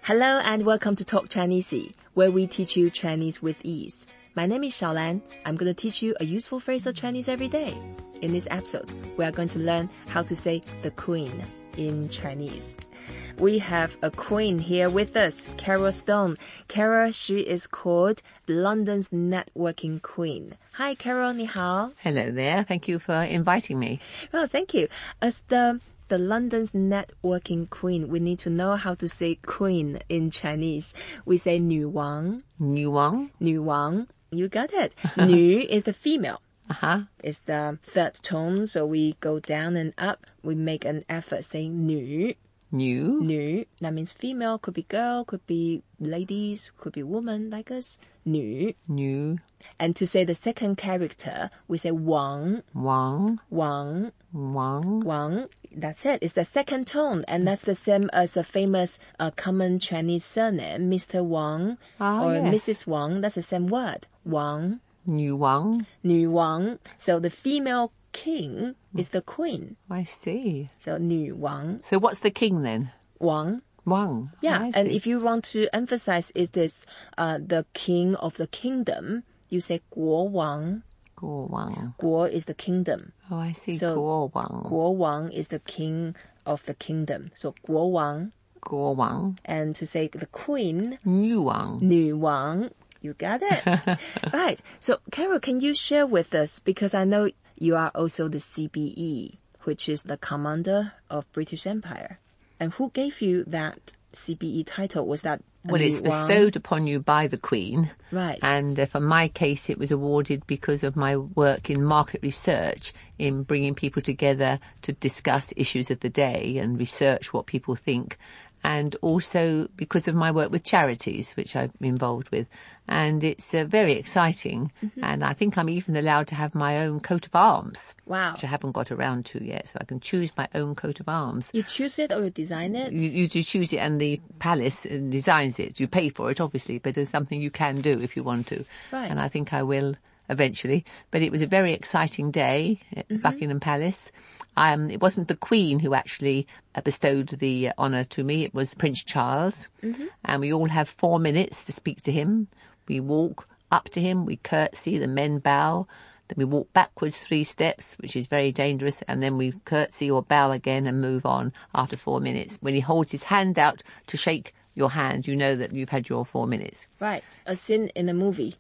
Hello and welcome to Talk Chinese, where we teach you Chinese with ease. My name is Xiaolan. I'm going to teach you a useful phrase of Chinese every day. In this episode, we are going to learn how to say the queen in Chinese. We have a queen here with us, Carol Stone. Carol, she is called London's networking queen. Hi, Carol, 你好. Hello there. Thank you for inviting me. Well, thank you. As the London's networking queen, we need to know how to say queen in Chinese. We say 女王. 女王. 女王. You got it. 女 is the female. It's the third tone, so we go down and up. We make an effort saying 女. 女. 女. That means female, could be girl, could be ladies, could be woman like us. 女. 女. And to say the second character, we say 王. 王. 王. 王. 王. That's it. It's the second tone, and that's the same as the famous common Chinese surname, Mr. Wang or yes. Mrs. Wang. That's the same word. Wang. 女王. 女王. So the female king is the queen. I see. So 女王. So what's the king then? Wang. Wang. Yeah, and if you want to emphasize it is the king of the kingdom, you say 国王. 国王. 国 is the kingdom. Oh, I see. So 国王. 国王 is the king of the kingdom. So 国王. 国王. And to say the queen, 女王. 女王. You got it. Right. So, Carol, can you share with us, because I know you are also the CBE, which is the commander of British Empire. And who gave you that CBE title? Was that Well, it's bestowed upon you by the Queen. Right. And for my case, it was awarded because of my work in market research, in bringing people together to discuss issues of the day and research what people think. And also because of my work with charities, which I'm involved with. And it's very exciting. Mm-hmm. And I think I'm even allowed to have my own coat of arms. Wow. Which I haven't got around to yet. So I can choose my own coat of arms. You choose it or you design it? You choose it, and the palace designs it. You pay for it, obviously, but there's something you can do if you want to. Right. And I think I will eventually. But it was a very exciting day at Buckingham Palace. It wasn't the Queen who actually bestowed the honour to me. It was Prince Charles. Mm-hmm. And we all have 4 minutes to speak to him. We walk up to him, we curtsy, the men bow. Then we walk backwards 3 steps, which is very dangerous. And then we curtsy or bow again and move on after 4 minutes. When he holds his hand out to shake your hand, you know that you've had your 4 minutes. Right. A scene in a movie.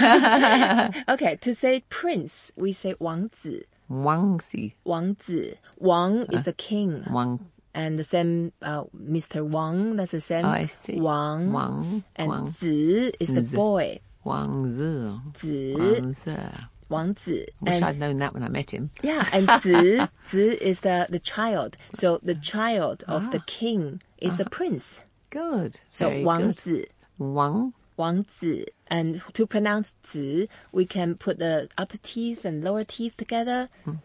Okay. To say prince, we say 王子. 王子. 王子. Wang is the king. Wang. And the same, Mr. Wang, that's the same. Oh, I see. Wang. Wang. And Wang. Zi is the boy. Wang Zi. Zi. Wang Zi. Wang Zi. Wish I'd known that when I met him. Yeah, and Zi is the child. So the child of the king is the prince. Good. So Very Wang good. Zi. Wang. Wang Zi. And to pronounce Zi, we can put the upper teeth and lower teeth together.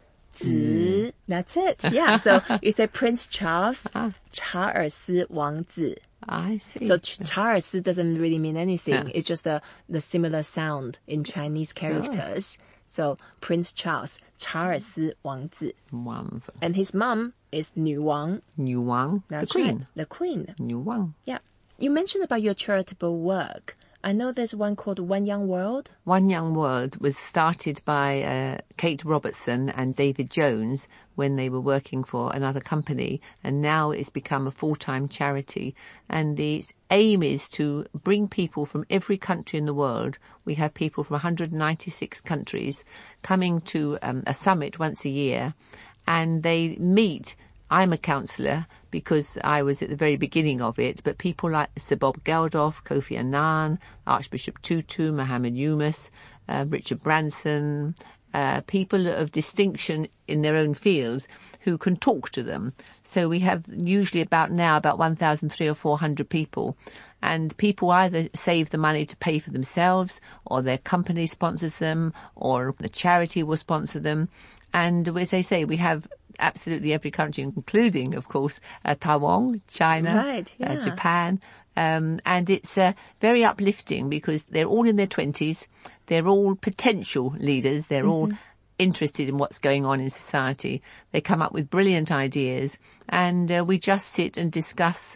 Zi. That's it. Yeah. So you say Prince Charles, 查尔斯王子. I see. So 查尔斯 doesn't really mean anything. Yeah. It's just the similar sound in Chinese characters. So Prince Charles, 查尔斯王子. And his mom is 女王. 女王. That's the queen. Right. The queen. 女王. Yeah. You mentioned about your charitable work. I know there's one called One Young World. One Young World was started by Kate Robertson and David Jones when they were working for another company, and now it's become a full-time charity. And the aim is to bring people from every country in the world. We have people from 196 countries coming to a summit once a year, and they meet. I'm a counsellor because I was at the very beginning of it, but people like Sir Bob Geldof, Kofi Annan, Archbishop Tutu, Muhammad Yunus, Richard Branson, people of distinction in their own fields who can talk to them. So we have usually about 1,300 or 400 people, and people either save the money to pay for themselves, or their company sponsors them, or the charity will sponsor them. And as they say, we have absolutely every country, including, of course, Taiwan, China, right, yeah. Japan. And it's very uplifting because they're all in their 20s. They're all potential leaders. They're all interested in what's going on in society. They come up with brilliant ideas, and we just sit and discuss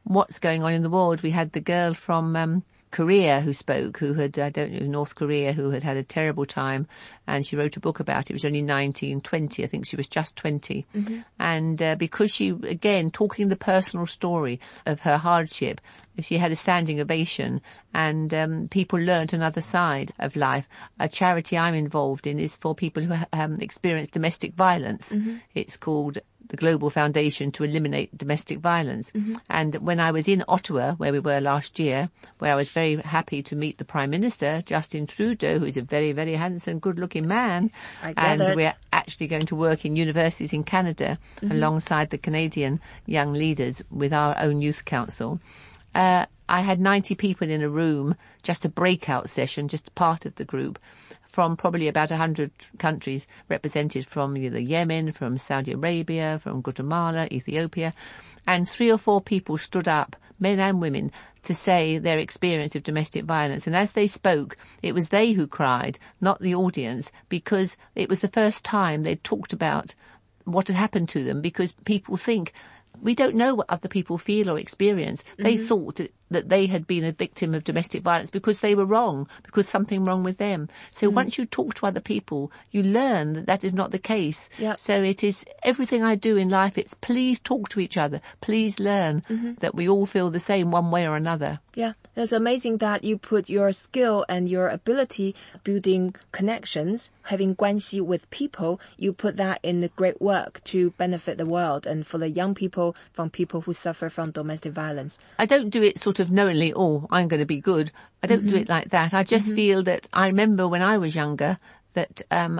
what's going on in the world. We had the girl from Korea who spoke, who had, I don't know, North Korea, who had a terrible time, and she wrote a book about it. It was only 1920. I think she was just 20. Mm-hmm. And because she, again, talking the personal story of her hardship, she had a standing ovation, and people learnt another side of life. A charity I'm involved in is for people who experience domestic violence. Mm-hmm. It's called the Global Foundation to Eliminate Domestic Violence. Mm-hmm. And when I was in Ottawa, where we were last year, where I was very happy to meet the Prime Minister, Justin Trudeau, who is a very, very handsome, good-looking man. And we're actually going to work in universities in Canada alongside the Canadian young leaders with our own youth council. I had 90 people in a room, just a breakout session, just part of the group, from probably about 100 countries represented, from either Yemen, from Saudi Arabia, from Guatemala, Ethiopia. And 3 or 4 people stood up, men and women, to say their experience of domestic violence. And as they spoke, it was they who cried, not the audience, because it was the first time they'd talked about what had happened to them, because people think, we don't know what other people feel or experience. They thought that they had been a victim of domestic violence because they were wrong, because something wrong with them. So once you talk to other people, you learn that that is not the case. Yep. So it is everything I do in life. It's please talk to each other. Please learn that we all feel the same one way or another. Yeah, it's amazing that you put your skill and your ability building connections, having 关系 with people, you put that in the great work to benefit the world and for the young people, from people who suffer from domestic violence. I don't do it sort of knowingly, I'm going to be good. I don't do it like that. I just feel that I remember when I was younger that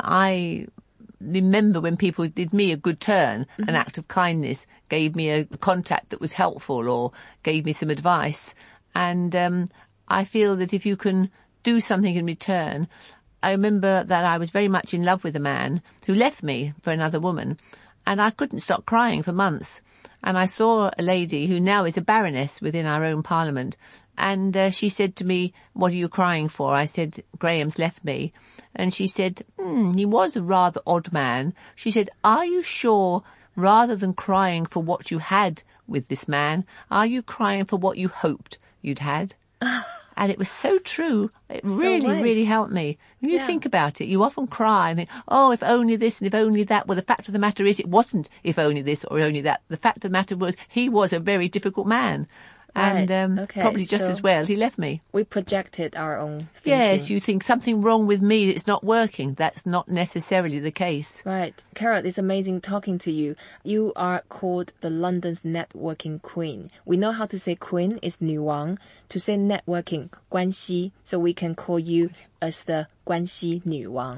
I remember when people did me a good turn, an act of kindness, gave me a contact that was helpful or gave me some advice. And I feel that if you can do something in return, I remember that I was very much in love with a man who left me for another woman, and I couldn't stop crying for months. And I saw a lady who now is a baroness within our own parliament, and she said to me, "What are you crying for?" I said, "Graham's left me." And she said, "He was a rather odd man." She said, "Are you sure, rather than crying for what you had with this man, are you crying for what you hoped you'd had?" And it was so true. It really helped me. When you think about it, you often cry and think, if only this and if only that. Well, the fact of the matter is it wasn't if only this or only that. The fact of the matter was he was a very difficult man. Right. And probably just as well, he left me. We projected our own thinking. Yes, you think something wrong with me, it's not working. That's not necessarily the case. Right. Carol, it's amazing talking to you. You are called the London's networking queen. We know how to say queen is 女王. To say networking, 关系, so we can call you as the 关系女王.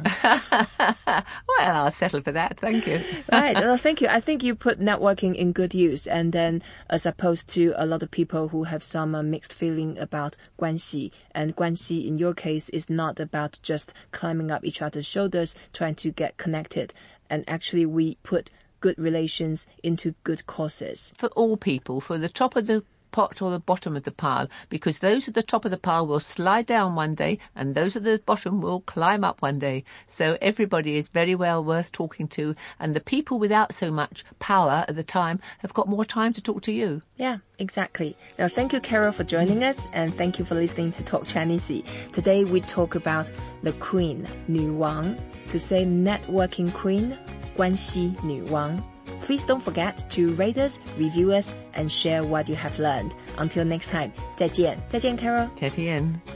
Well, I'll settle for that. Thank you. Right. Well, thank you. I think you put networking in good use, and then as opposed to a lot of people who have some mixed feeling about 关系. And 关系in your case is not about just climbing up each other's shoulders, trying to get connected. And actually we put good relations into good causes. For all people, for the top of the pot or the bottom of the pile, because those at the top of the pile will slide down one day and those at the bottom will climb up one day. So everybody is very well worth talking to, and the people without so much power at the time have got more time to talk to you. Yeah, exactly. Now, thank you, Carol, for joining us, and thank you for listening to Talk Chinese. Today we talk about the queen, 女王. To say networking queen, 关系女王. Please don't forget to rate us, review us, and share what you have learned. Until next time, 再见. 再见, Carol. 再见.